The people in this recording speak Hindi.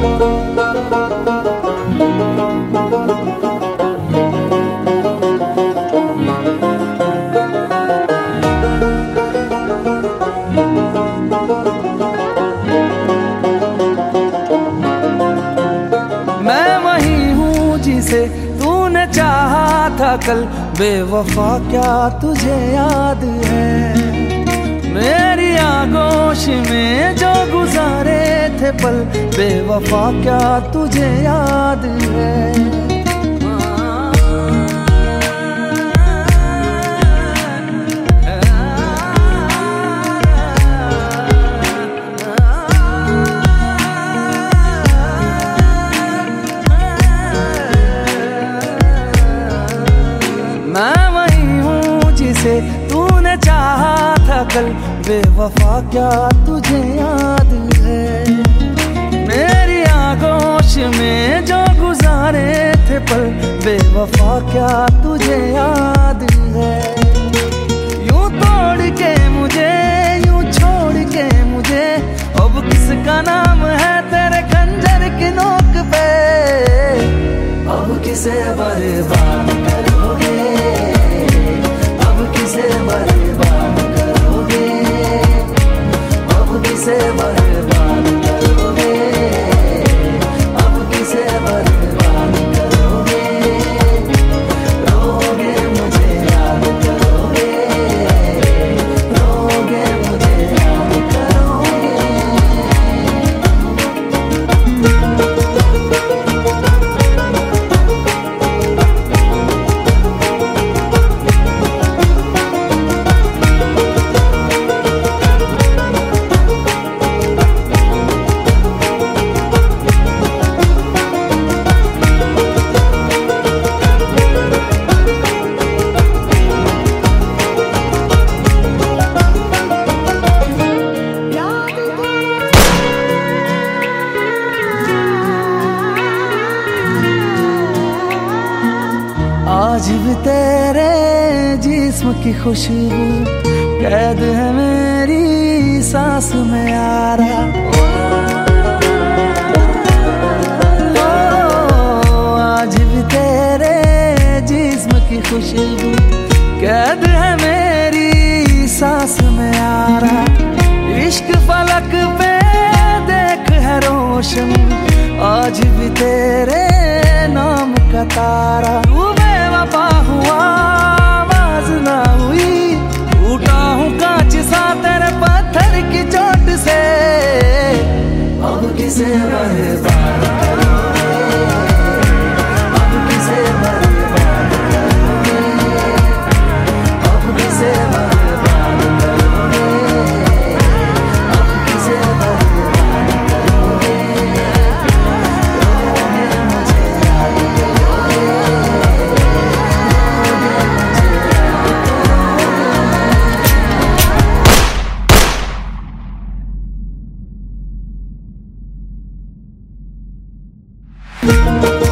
मैं वही हूँ जिसे तूने चाहा था कल, बेवफा क्या तुझे याद है? मेरी आगोश में जो गुजारे थे पल, बेवफा क्या तुझे याद है? मैं वही हूँ जिसे तूने चाहा था कल, बेवफा क्या तुझे याद है? मेरी आगोश में जो गुजारे थे पल, बेवफा क्या तुझे याद है? यूं तोड़ के मुझे, यूं छोड़ के मुझे, अब किसका नाम है तेरे खंजर की नोक पे? अब किसे बर्बाद करोगे? अब किसे बर्बाद करोगे? अब किसे बर्बाद करोगे? अब किसे बर्बाद करोगे? रोगे मुझे याद करोगे? रोगे मुझे याद करोगे? आज भी तेरे जिस्म की खुशबू कैद है मेरी सांस में यारा। आज भी तेरे जिस्म की खुशबू कैद है मेरी सांस में यारा। इश्क फलक पे देख है रोशन, आज भी तेरे नाम का तारा। बेवफा हुआ आवाज ना हुई, टूटा हूँ कांच सा तेरे पत्थर की चोट से। अब किसे बर्बाद करोगे? अब किसे बर्बाद करोगे? अब किसे बर्बाद करोगे? अब किसे बर्बाद करोगे? रोगे मुझे याद करोगे? रोगे मुझे याद करोगे?